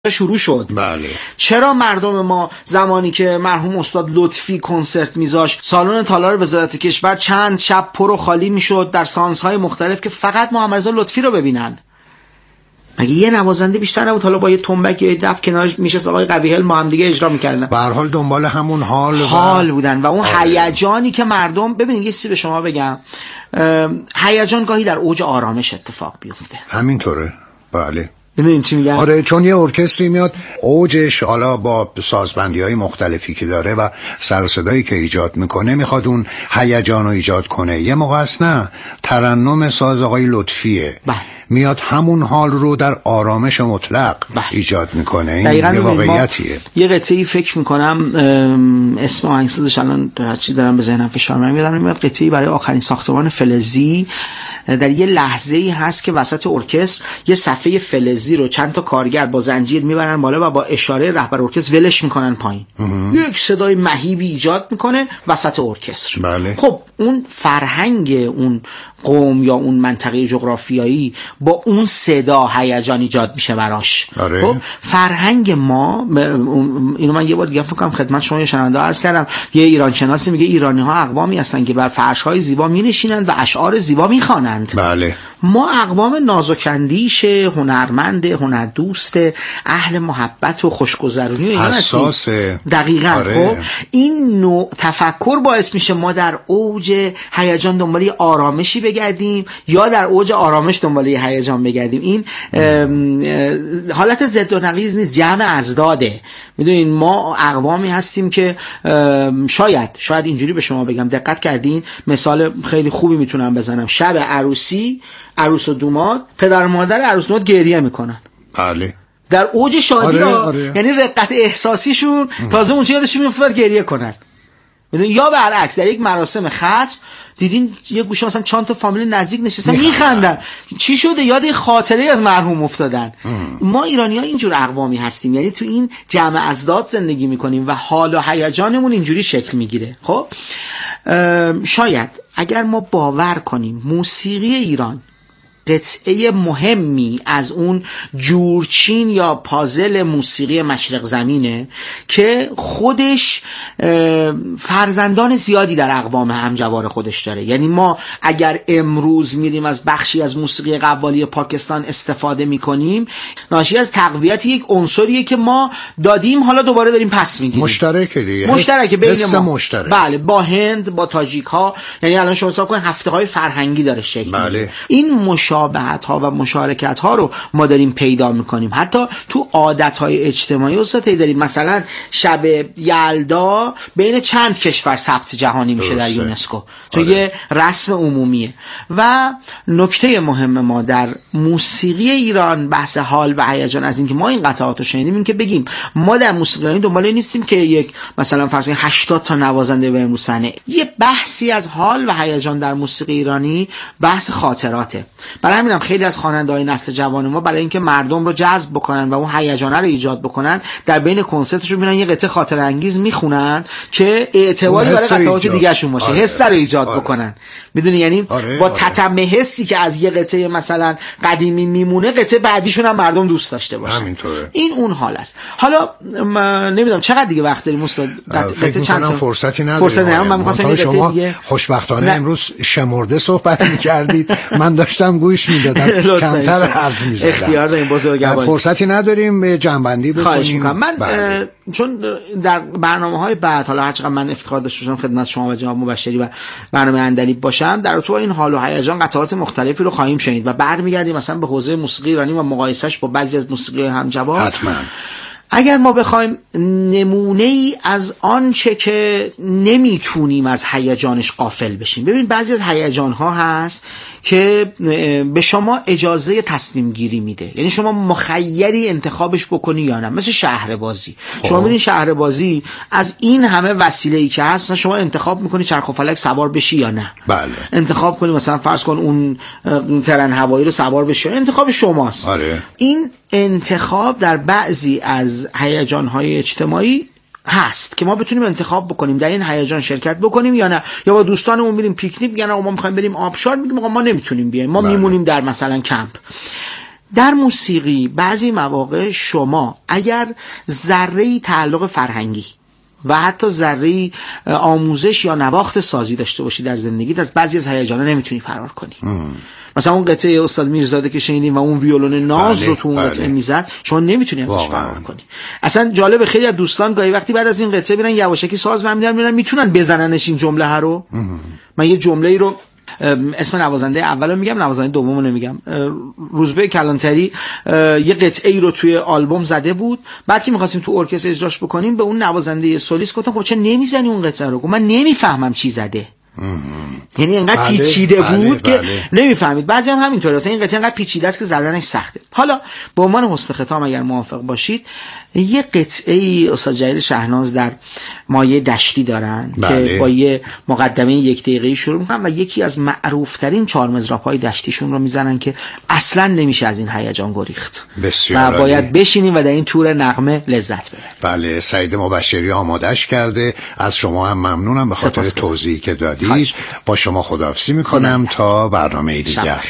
شروع شد. بله. چرا مردم ما زمانی که مرحوم استاد لطفی کنسرت میذاشت سالن تالار وزارت کشور چند شب پر و خالی میشد در سانس‌های مختلف که فقط محمد رضا لطفی رو ببینن؟ مگه یه نوازنده بیشتر نبود حالا با یه تنبک یا یه دف کنارش میشه آقای قوی‌هل ما هم دیگه اجرا میکردن؟ به هر حال دنبال همون حال بودن و اون هیجانی که مردم، ببینید یه چیزی به شما بگم، هیجان گاهی در اوج آرامش اتفاق بیفته. همینطوره. بله. ببینید چی میگم؟ آره، چون یه ارکستری میاد اوجش حالا با سازبندی‌های مختلفی که داره و سر و صدایی که ایجاد میکنه میخواد اون هیجان رو ایجاد کنه. یه موقع است نه، ترنم ساز آقای لطفیه میاد همون حال رو در آرامش مطلق ایجاد میکنه. این یه واقعیتیه. یه قطعه‌ای فکر میکنم اسم آهنگسازش الان هرچی دارم به ذهنم فشار میاد، قطعه‌ای برای آخرین ساختمان فلزی. در یه لحظه‌ای هست که وسط ارکستر یه صفحه فلزی رو چند تا کارگر با زنجیر میبرن بالا و با اشاره رهبر ارکستر ولش میکنن پایین. یک صدای مهیبی ایجاد میکنه وسط ارکستر. بله. خب اون فرهنگ اون قوم یا اون منطقه جغرافیایی با اون صدا هیجان ایجاد میشه براش. آره. خب فرهنگ ما، اینو من یه بار دیگه فکر کنم خدمت شما شنونده عرض کردم، یه ایران شناسی میگه ایرانی ها اقوامی هستن که بر فرش‌های زیبا مینشینند و اشعار زیبا میخوانند. بله. ما اقوام نازک‌اندیش، هنرمند، هنردوست، اهل محبت و خوشگذرونی و حساس. دقیقاً. آره. خب این نوع تفکر باعث میشه ما در اوج هیجان دنبال آرامشی بگردیم یا در اوج آرامش دنبال هیجان بگردیم. این حالت ضد و نقیض نیست، جمع ازداده. میدونین ما اقوامی هستیم که شاید اینجوری به شما بگم، دقت کردین مثال خیلی خوبی میتونم بزنم، شب عروسی عروس و دوماد، پدر و مادر عروس و دوماد گریه میکنن. بله. در اوج شادی. آره. یعنی رقت احساسیشون تازه اونجا یادشون میفته گریه کنن. میدونی؟ یا برعکس در یک مراسم ختم دیدین یه گوشه مثلا چند تا فامیل نزدیک نشستن میخندن. چی شده؟ یاد خاطره از مرحوم افتادن. ما ایرانی‌ها اینجور اقوامی هستیم، یعنی تو این جمع ازداد زندگی میکنیم و حال و هیجانمون اینجوری شکل میگیره. خب شاید اگر ما باور کنیم موسیقی ایران قطعه مهمی از اون جورچین یا پازل موسیقی مشرق زمینه که خودش فرزندان زیادی در اقوام همجوار خودش داره. یعنی ما اگر امروز میریم از بخشی از موسیقی قوالی پاکستان استفاده میکنیم، ناشی از تقویت یک عنصریه که ما دادیم حالا دوباره داریم پس میگیریم. مشترکه دیگه، مشترکه بین ما. مشترک. بله، با هند، با تاجیک ها. یعنی الان شما حساب کنید هفته های فرهنگی داره شکل بله. میگیره. این مشابهت ها و مشارکت ها رو ما داریم پیدا میکنیم. حتی تو عادت های اجتماعی استاد داریم، مثلا شب یلدا بین چند کشور ثبت جهانی میشه در یونسکو، تو یه رسم عمومیه. و نکته مهم ما در موسیقی ایران بحث حال و هیجان، از اینکه ما این قطعات رو شنیدیم، این که بگیم ما در موسیقی ایرانی دنبال نیستیم که یک مثلا فرض کنید 80 تا نوازنده بریم رو صحنه. یه بحثی از حال و هیجان در موسیقی ایرانی بحث خاطراته. برای همینم خیلی از خواننده‌های نسل جوان ما برای اینکه مردم رو جذب بکنن و اون هیجان رو ایجاد بکنن، در بین کنسرتشون میرن یه قطعه خاطره انگیز میخونن که اعتباری برای قطعات دیگه‌شون باشه. حس رو ایجاد بکنن. میدونی؟ یعنی با تتمه حسی که از یه قطعه مثلا قدیمی میمونه، قطعه بعدیشون هم مردم دوست داشته باشن. همینطوره. این اون حال است. حالا نمیدونم چقدر دیگه وقت داریم استاد؟ فکر کنم فرصتی نداریم. من می‌خواستم شما خوشبختانه امروز شمرده صحبت می‌کردید، من داشتم گوش میدادم، کمتر حرف می‌زدم. اختیار داریم بزرگوار. فرصتی نداریم به جنبندی بکنیم. من چون در برنامه‌های بعد، حالا هر چقدر من افتخار داشته باشم خدمت شما و جناب مبشری و برنامه عندلیب باشم، در تو این حال و هیجان قطعات مختلفی رو خواهیم شنید و برمیگردیم مثلا به حوزه موسیقی ایرانی و مقایسهش با بعضی از موسیقی همجوار. حتما. اگر ما بخوایم نمونه ای از آنچه که نمیتونیم از هیجانش غافل بشیم، ببین بعضی از هیجان ها هست که به شما اجازه تصمیم گیری میده، یعنی شما مخیری انتخابش بکنی یا نه. مثل شهربازی. شما میرین شهربازی، از این همه وسیله‌ای که هست مثلا شما انتخاب میکنی چرخ و فلک سوار بشی یا نه. بله. انتخاب کنی مثلا فرض کن اون ترن هوایی رو سوار بشی، انتخاب شماست. آره. این انتخاب در بعضی از هیجان‌های اجتماعی هست که ما بتونیم انتخاب بکنیم در این هیجان شرکت بکنیم یا نه. یا با دوستانمون میریم پیکنیک، میگن آقا ما می‌خوایم بریم آبشار، میگیم آقا ما نمیتونیم بیایم، ما میمونیم در مثلا کمپ. در موسیقی بعضی مواقع شما اگر ذره‌ای تعلق فرهنگی و حتی ذره‌ای آموزش یا نواخت سازی داشته باشی در زندگیت، از بعضی از هیجانا نمیتونی فرار کنی. مثلا اون قطعه استاد میرزاده که شنیدیم و اون ویولون ناز رو تو اون قطعه میزد، شما نمیتونی ازش فرار کنی. اصلا جالب، خیلی از دوستان گاهی وقتی بعد از این قطعه میرن یواشکی ساز برمی‌دارن، میتونن بزننش این جمله رو. من یه جمله‌ای رو اسم نوازنده اولو میگم، نوازنده دومو نمیگم. روزبه کلانتری یه قطعه‌ای رو توی آلبوم زده بود، بعد که می‌خواستیم تو ارکستر اجراش بکنیم به اون نوازنده سولیست گفتم خب چه نمیزنی اون قطعه رو؟ گفت من نمیفهمم چی زده. یعنی اینقدر پیچیده بود که نمیفهمید. بعضی هم همینطوره، مثلا این قطعه اینقدر پیچیده است که زدنش سخته. حالا به عنوان حسن ختام اگر موافق باشید، یه قطعه استاد جلیل شهناز در مایه دشتی دارن که با یه مقدمه 1 دقیقه‌ای شروع میکنن و یکی از معروفترین 4 مضراب‌های دشتیشون رو میزنن که اصلا نمیشه از این هیجان گریخت و باید بشینیم و در این تور نغمه لذت ببریم. بله، سعید مبشری آمادش کرده. از شما هم ممنونم به خاطر توضیحی که دادید. با شما خداحافظی میکنم تا برنامه دیگر.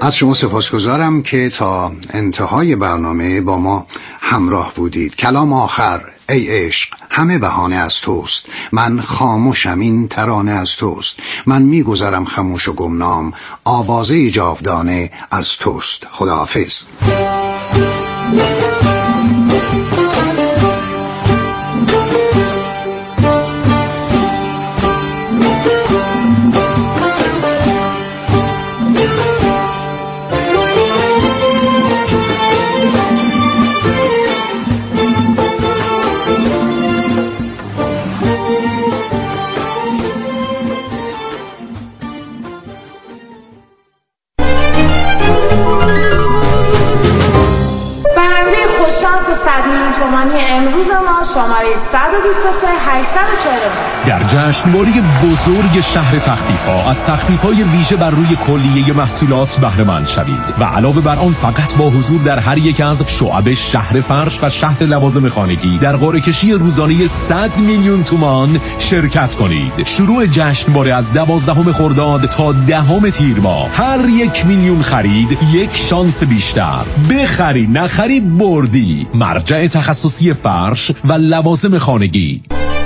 از شما سپاسگزارم که تا انتهای برنامه با ما همراه بودید. کلام آخر: ای عشق همه بهانه از توست، من خاموشم این ترانه از توست، من میگذرم خموش و گمنام، آوازه جاودانه از توست. خداحافظ. امروز ما شماره 123 849 در جشنواره بزرگ شهر تخفیف‌ها از تخفیف‌های ویژه بر روی کلیه محصولات بهره مند شوید و علاوه بر آن فقط با حضور در هر یک از شعب شهر فرش و شهر لوازم خانگی در قرعه‌کشی روزانه 100 میلیون تومان شرکت کنید. شروع جشنواره از 12 خرداد تا 10 تیر ماه. هر 1 میلیون خرید 1 شانس بیشتر. بخری نخری بردی. مرجع تخصصی فرش و لوازم خانگی.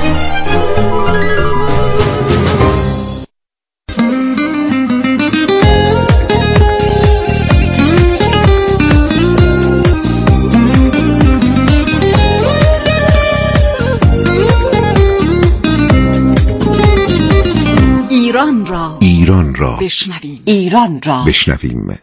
ایران را بشنویم. ایران را بشنویم.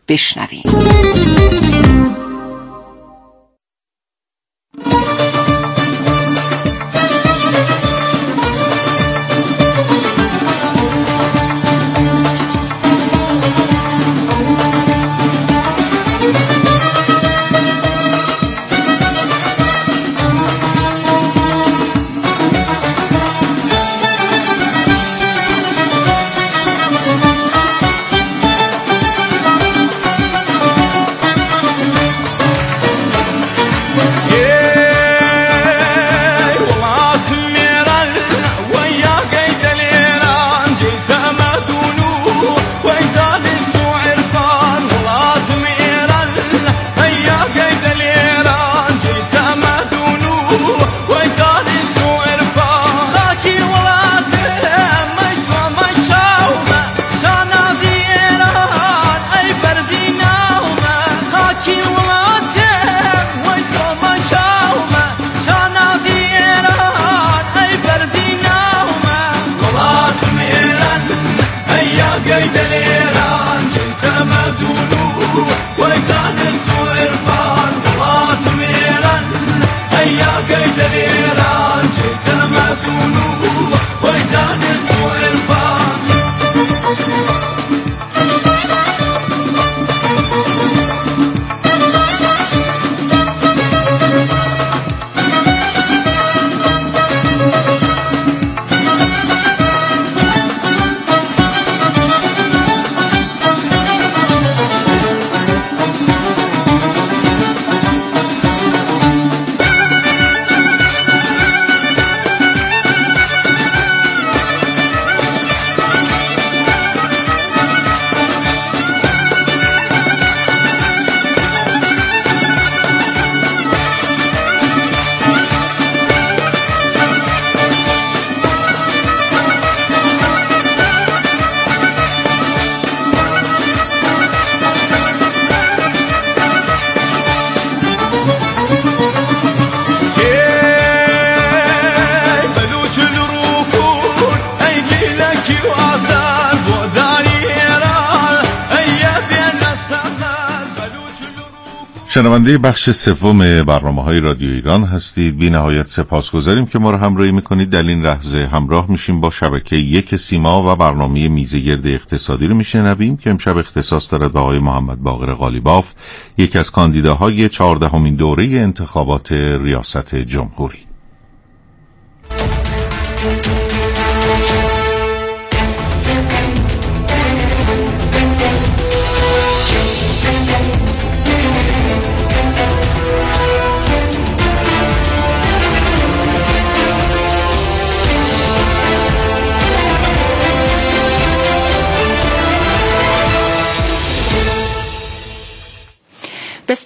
شنونده بخش سوم برنامه‌های رادیو ایران هستید. بی نهایت سپاسگزاریم که ما رو همراهی میکنید. در این لحظه همراه میشیم با شبکه یک سیما و برنامه میزگرد اقتصادی رو میشنویم که امشب اختصاص دارد به آقای محمد باقر قالیباف، یکی از کاندیداهای 14مین دوره انتخابات ریاست جمهوری.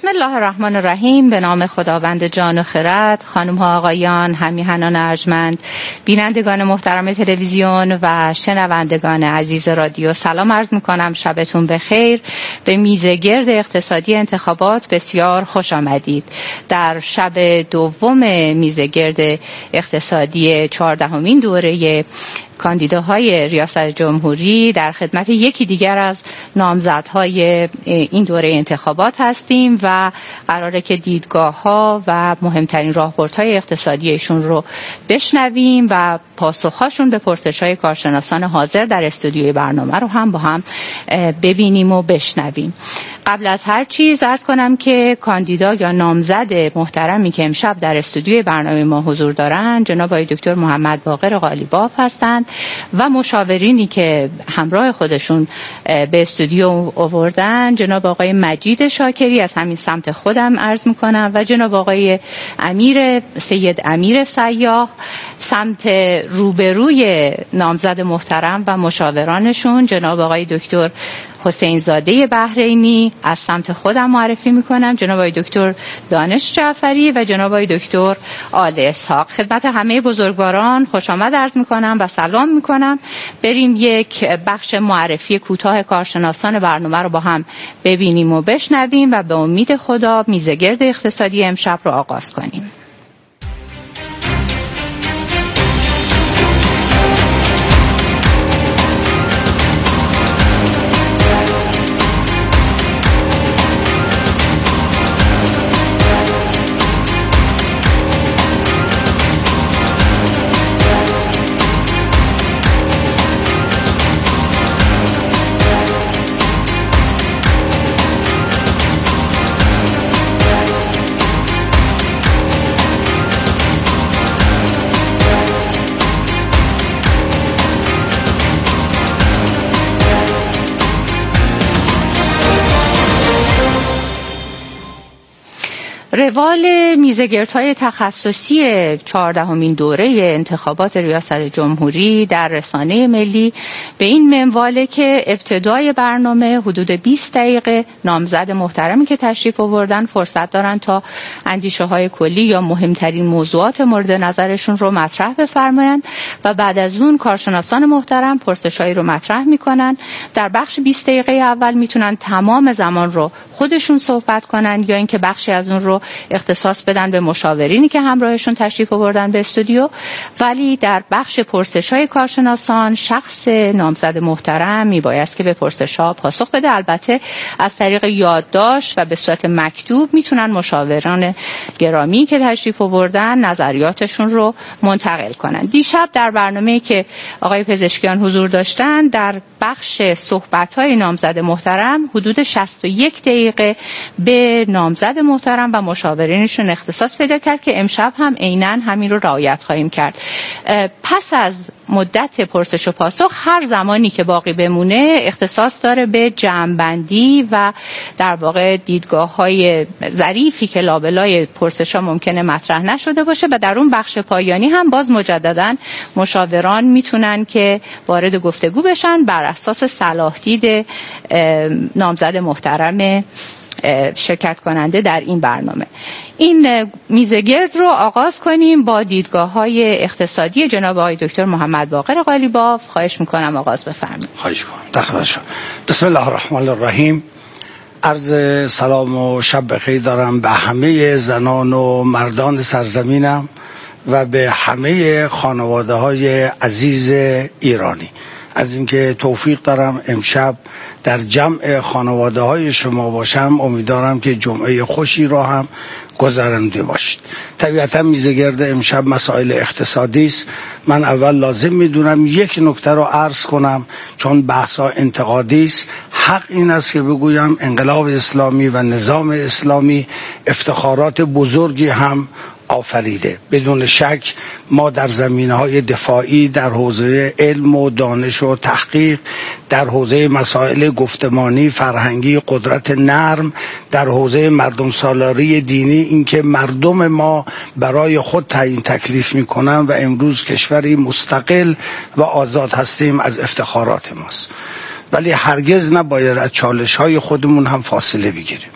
بسم الله الرحمن الرحیم. به نام خداوند جان و خرد. خانم ها آقایان، همیهنان ارجمند، بینندگان محترم تلویزیون و شنوندگان عزیز رادیو، سلام عرض میکنم. شبتون بخیر. به میزگرد اقتصادی انتخابات بسیار خوش آمدید. در شب دوم میزگرد اقتصادی 14مین دوره کاندیداهای ریاست جمهوری در خدمت یکی دیگر از نامزدهای این دوره انتخابات هستیم و قراره که دیدگاه‌ها و مهمترین راهبردهای اقتصادیشون رو بشنویم و پاسخ‌هاشون به پرسش‌های کارشناسان حاضر در استودیوی برنامه رو هم با هم ببینیم و بشنویم. قبل از هر چیز عرض کنم که کاندیدا یا نامزد محترمی که امشب در استودیوی برنامه ما حضور دارند جناب آقای دکتر محمد باقر قالیباف هستند و مشاورینی که همراه خودشون به استودیو آوردن جناب آقای مجید شاکری از همین سمت خودم عرض میکنم و جناب آقای سید امیر سیاح سمت روبروی نامزد محترم و مشاورانشون جناب آقای دکتر حسین زاده بحرینی از سمت خودم معرفی میکنم، جناب آقای دکتر دانش جعفری و جناب آقای دکتر آل اسحاق. خدمت همه بزرگواران خوش آمد عرض میکنم و سلام میکنم. بریم یک بخش معرفی کوتاه کارشناسان برنامه رو با هم ببینیم و بشنویم و به امید خدا میزگرد اقتصادی امشب رو آغاز کنیم. روال میزگردهای تخصصی 14مین دوره انتخابات ریاست جمهوری در رسانه ملی به این منواله که ابتدای برنامه حدود 20 دقیقه نامزد محترمی که تشریف آوردن فرصت دارن تا اندیشه های کلی یا مهمترین موضوعات مورد نظرشون رو مطرح بفرمایند و بعد از اون کارشناسان محترم پرسشایی رو مطرح میکنن. در بخش 20 دقیقه اول میتونن تمام زمان رو خودشون صحبت کنن یا اینکه بخشی از اون رو اختصاص بدن به مشاورینی که همراهشون تشریف آوردن به استودیو. ولی در بخش پرسش‌های کارشناسان شخص نامزد محترم میبایست که به پرسش‌ها پاسخ بده. البته از طریق یادداشت و به صورت مکتوب میتونن مشاوران گرامی که تشریف آوردن نظریاتشون رو منتقل کنن. دیشب در برنامه‌ای که آقای پزشکیان حضور داشتن در بخش صحبت‌های نامزد محترم حدود 61 دقیقه به نامزد محترم و مشاورینشون اختصاص پیدا کرد که امشب هم عیناً همین رو رعایت خواهیم کرد. پس از مدت پرسش و پاسخ هر زمانی که باقی بمونه اختصاص داره به جمع‌بندی و در واقع دیدگاه‌های ظریفی که لابلای پرسش‌ها ممکنه مطرح نشده باشه و در اون بخش پایانی هم باز مجدداً مشاوران میتونن که وارد گفتگو بشن بر اساس صلاح دید نامزد محترم شرکت کننده در این برنامه. این میزگرد رو آغاز کنیم با دیدگاه‌های اقتصادی جناب آقای دکتر محمد باقر قالیباف. خواهش میکنم آغاز بفرمایید. خواهش میکنم. دخلش. بسم الله الرحمن الرحیم. عرض سلام و شب بخیر دارم به همه زنان و مردان سرزمینم و به همه خانواده‌های عزیز ایرانی. از اینکه توفیق دارم امشب در جمع خانواده های شما باشم. امیدوارم که جمعه خوشی را هم گذرانده باشید. طبیعتا میزگرد امشب مسائل اقتصادی است. من اول لازم میدونم یک نکته رو عرض کنم چون بحثا انتقادی است. حق این است که بگویم انقلاب اسلامی و نظام اسلامی افتخارات بزرگی هم آفریده. بدون شک ما در زمینه‌های دفاعی، در حوزه علم و دانش و تحقیق، در حوزه مسائل گفتمانی، فرهنگی، قدرت نرم، در حوزه مردم سالاری دینی، اینکه مردم ما برای خود تعیین تکلیف میکنن و امروز کشوری مستقل و آزاد هستیم از افتخارات ماست. ولی هرگز نباید از چالش‌های خودمون هم فاصله بگیریم.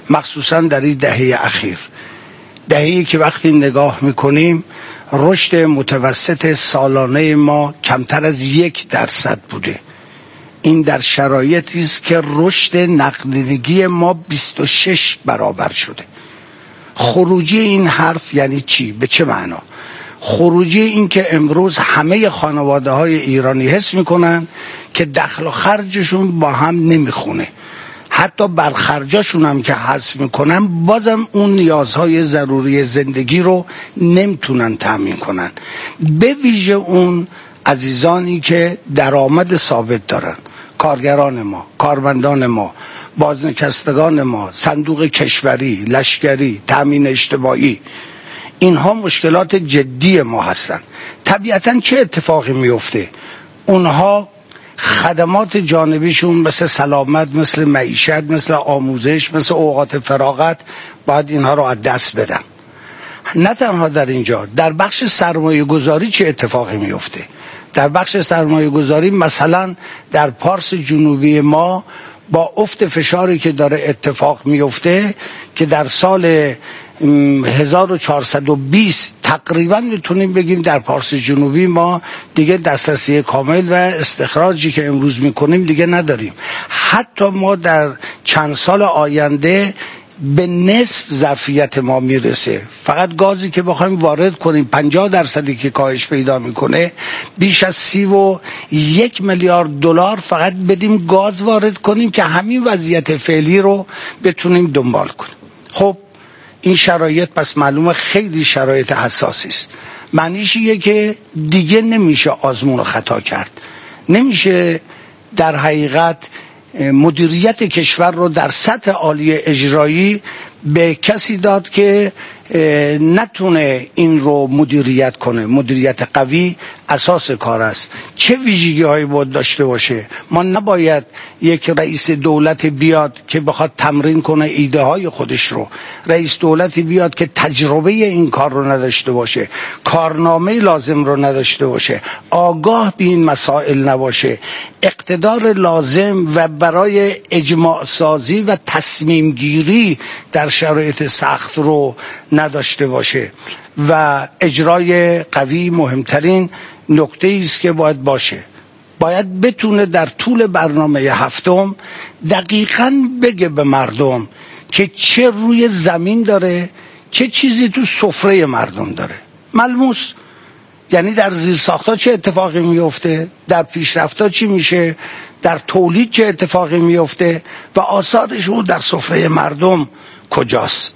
مخصوصا در این دهه اخیر، دهه‌ای که وقتی نگاه میکنیم رشد متوسط سالانه ما کمتر از 1% بوده. این در شرایطی است که رشد نقدینگی ما 26 برابر شده. خروجی این حرف یعنی چی؟ به چه معنا؟ خروجی این که امروز همه خانواده های ایرانی حس میکنن که دخل و خرجشون با هم نمیخونه، حتی برخرجاشون هم که حذف میکنن بازم اون نیازهای ضروری زندگی رو نمیتونن تامین کنن، به ویژه اون عزیزانی که درآمد ثابت دارن، کارگران ما، کارمندان ما، بازنشستگان ما، صندوق کشوری، لشکری، تامین اجتماعی. اینها مشکلات جدی ما هستن. طبیعتاً چه اتفاقی میفته؟ اونها خدمات جانبیشون مثل سلامت، مثل معیشت، مثل آموزش، مثل اوقات فراغت باید اینها رو از دست بدن. نه تنها در اینجا، در بخش سرمایه گذاری چه اتفاقی میفته؟ در بخش سرمایه گذاری مثلا در پارس جنوبی ما با افت فشاری که داره اتفاق میفته که در سال 1420 تقریبا میتونیم بگیم در پارس جنوبی ما دیگه دسترسی کامل و استخراجی که امروز میکنیم دیگه نداریم. حتی ما در چند سال آینده به نصف ظرفیت ما میرسه. فقط گازی که بخوایم وارد کنیم 50% که کاهش پیدا میکنه، بیش از 31 میلیارد دلار فقط بدیم گاز وارد کنیم که همین وضعیت فعلی رو بتونیم دنبال کنیم. خب این شرایط پس معلومه خیلی شرایط حساسی است. معنیش اینه که دیگه نمیشه آزمون و خطا کرد، نمیشه در حقیقت مدیریت کشور رو در سطح عالی اجرایی به کسی داد که نتونه این رو مدیریت کنه. مدیریت قوی اساس کار است. چه ویژگی هایی باید داشته باشه؟ ما نباید یک رئیس دولت بیاد که بخواد تمرین کنه ایده های خودش رو، رئیس دولتی بیاد که تجربه این کار رو نداشته باشه، کارنامه لازم رو نداشته باشه، آگاه به این مسائل نباشه، اقتدار لازم و برای اجماع سازی و تصمیم گیری در شرایط سخت رو نداشته باشه. و اجرای قوی مهمترین نکته است که باید باشه. باید بتونه در طول برنامه هفتم دقیقاً بگه به مردم که چه روی زمین داره، چه چیزی تو سفره مردم داره. ملموس، یعنی در زیرساخت‌ها چه اتفاقی میفته، در پیشرفت‌ها چی میشه، در تولید چه اتفاقی میفته و آثارش اون در سفره مردم کجاست.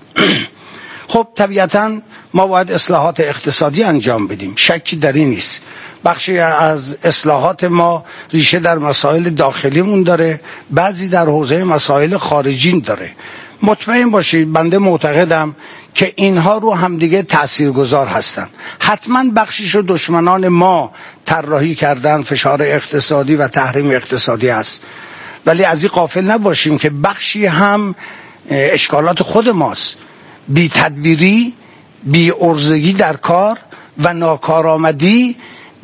خب طبیعتاً ما باید اصلاحات اقتصادی انجام بدیم، شکی در این نیست. بخشی از اصلاحات ما ریشه در مسائل داخلیمون داره، بعضی در حوزه مسائل خارجی داره. مطمئن باشید بنده معتقدم که اینها رو همدیگه تاثیرگذار هستن. حتما بخشیشو دشمنان ما طراحی کردن، فشار اقتصادی و تحریم اقتصادی است، ولی از این غافل نباشیم که بخشی هم اشکالات خود ماست. بی تدبیری، بی عرضگی در کار و ناکارآمدی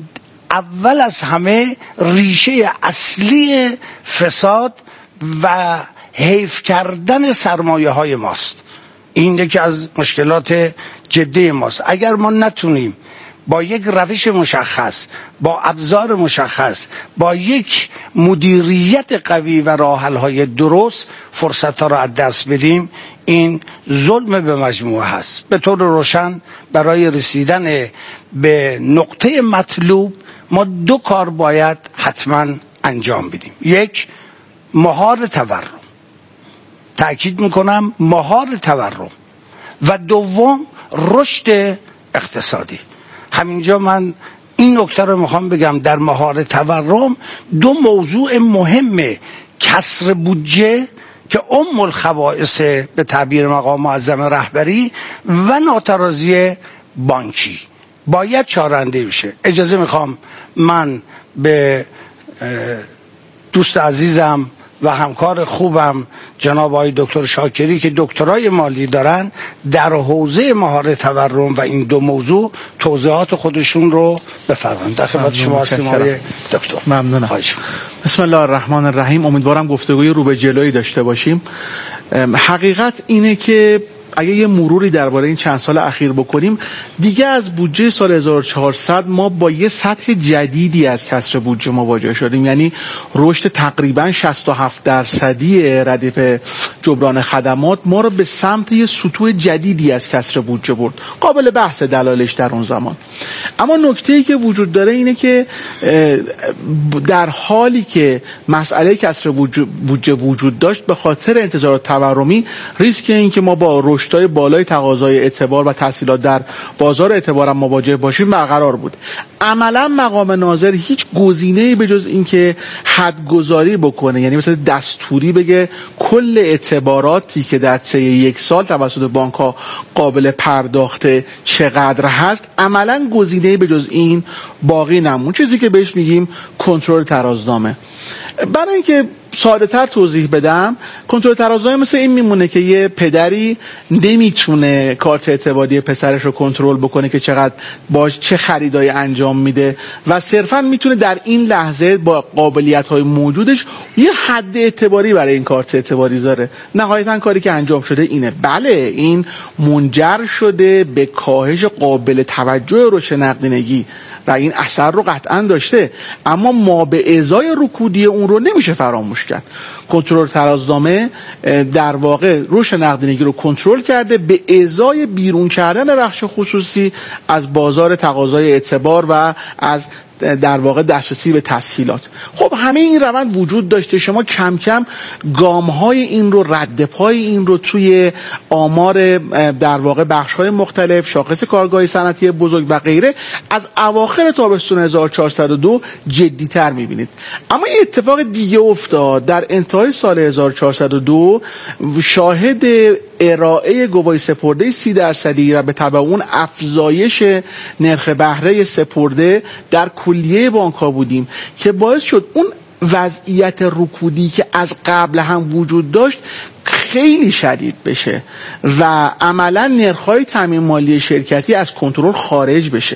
اول از همه ریشه اصلی فساد و حیف کردن سرمایه های ماست. این یکی از مشکلات جدی ماست. اگر ما نتونیم با یک روش مشخص، با ابزار مشخص، با یک مدیریت قوی و راه حل‌های درست فرصت‌ها را از دست بدیم، این ظلم به مجموعه هست. به طور روشن برای رسیدن به نقطه مطلوب ما دو کار باید حتما انجام بدیم. یک، مهار تورم، تأکید میکنم مهار تورم، و دوم رشد اقتصادی. همینجا من این نکته رو میخوام بگم، در مهار تورم دو موضوع مهمه: کسر بودجه که الخبائث به تعبیر مقام معظم رهبری و ناترازی بانکی باید چاره‌اندهی بشه. اجازه میخوام من به دوست عزیزم و همکار خوبم جناب آقای دکتر شاکری که دکترای مالی دارن در حوزه مهار تورم و این دو موضوع توضیحات خودشون رو بفرمایید. در خدمت شما هستیم آقای دکتر. ممنونم. بسم الله الرحمن الرحیم. امیدوارم گفتگوی رو به جلویی داشته باشیم. حقیقت اینه که اگه یه مروری درباره این چند سال اخیر بکنیم، دیگه از بودجه سال 1400 ما با یه سطح جدیدی از کسر بودجه مواجه شدیم. یعنی رشد تقریبا 67% ردیف جبران خدمات ما رو به سمت یه سطوح جدیدی از کسر بودجه برد. قابل بحث دلایلش در اون زمان. اما نکته‌ای که وجود داره اینه که در حالی که مسئله کسر بودجه وجود داشت، به خاطر انتظارات تورمی ریسک این که ما با رشدهای بالای تقاضای اعتبار و تسهیلات در بازار اعتبار مواجه باشیم برقرار بود. عملا مقام ناظر هیچ گزینه‌ای به جز اینکه حدگذاری بکنه، یعنی مثلا دستوری بگه کل اعتباراتی که در طی یک سال توسط بانک‌ها قابل پرداخت چقدر هست، عملا گزینه‌ای به جز این باقی نمون. چیزی که بهش میگیم کنترل ترازنامه. برای اینکه ساده تر توضیح بدم، کنترل ترازنامه مثل این میمونه که یه پدری نمیتونه کارت اعتباری پسرش رو کنترل بکنه که چقدر باش چه خریدایی انجام میده و صرفا میتونه در این لحظه با قابلیت‌های موجودش یه حد اعتباری برای این کارت اعتباری داره. نهایتا کاری که انجام شده اینه. بله، این منجر شده به کاهش قابل توجه رشد نقدینگی و این اثر رو قطعا داشته، اما ما به ازای رکودی اون رو نمیشه فراموش کرد. کنترل ترازنامه در واقع رشد نقدینگی رو کنترل کرده به ازای بیرون کردن بخش خصوصی از بازار تقاضای اعتبار و از در واقع دسترسی به تسهیلات. خب همه این روند وجود داشته. شما کم کم گام‌های این رو، رد پای این رو توی آمار در واقع بخش‌های مختلف، شاخص کارگاهی صنعتی بزرگ و غیره از اواخر تابستون 1402 جدی‌تر می‌بینید. اما یه اتفاق دیگه افتاد. در انتهای سال 1402 شاهد ارائه گواهی سپرده 30% و به تبع اون افزایش نرخ بهره سپرده در کلیه بانک‌ها بودیم که باعث شد اون وضعیت رکودی که از قبل هم وجود داشت خیلی شدید بشه و عملا نرخ‌های تامین مالی شرکتی از کنترل خارج بشه.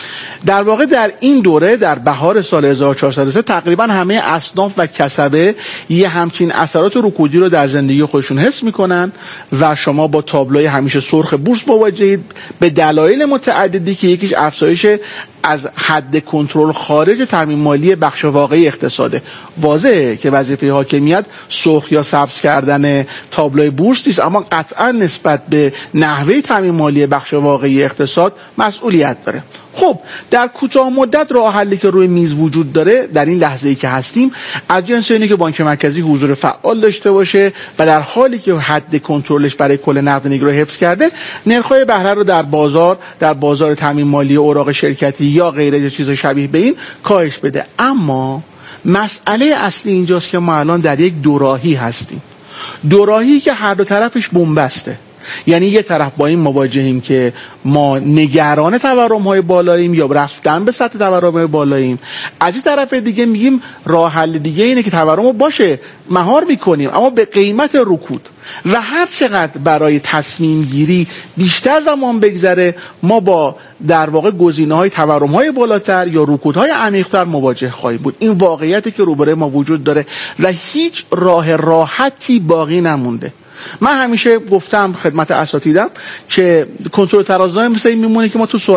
در واقع در این دوره، در بهار سال 1403 تقریبا همه اصناف و کسبه یه همچین اثرات رکودی رو در زندگی خودشون حس میکنن و شما با تابلوی همیشه سرخ بورس مواجهید به دلایل متعددی که یکیش افزایش از حد کنترل خارج تامین مالی بخش واقعی اقتصاده. واضحه که وظیفه حاکمیت سرخ یا سبز کردن تابلوی بورس نیست، اما قطعا نسبت به نحوه تامین مالی بخش واقعی اقتصاد مسئولیت داره. خب در کوتاه مدت راه حلی که روی میز وجود داره در این لحظه‌ای که هستیم از جنس اینه که بانک مرکزی حضور فعال داشته باشه و در حالی که حد کنترلش برای کل نقدینگی رو حفظ کرده، نرخ‌های بهره رو در بازار تامین مالی اوراق شرکتی یا غیره یا چیز شبیه به این کاهش بده. اما مسئله اصلی اینجاست که ما الان در یک دوراهی هستیم. دوراهی که هر دو طرفش بنبسته. یعنی یه طرف با این مواجهیم که ما نگران تورم‌های بالاییم یا رفتن به سطح تورم‌های بالاییم، از این طرف دیگه میگیم راه حل دیگه اینه که تورم باشه مهار میکنیم اما به قیمت رکود و هر چقدر برای تصمیم گیری بیشتر زمان بگذره ما با در واقع گزینه‌های تورم‌های بالاتر یا رکودهای عمیق‌تر مواجه خواهیم بود. این واقعیتی که روبروی ما وجود داره و هیچ راه راحتی باقی نمونده. من همیشه گفتم خدمت اساتیدم که کنترل ترازنامه مثل این میمونه که ما تو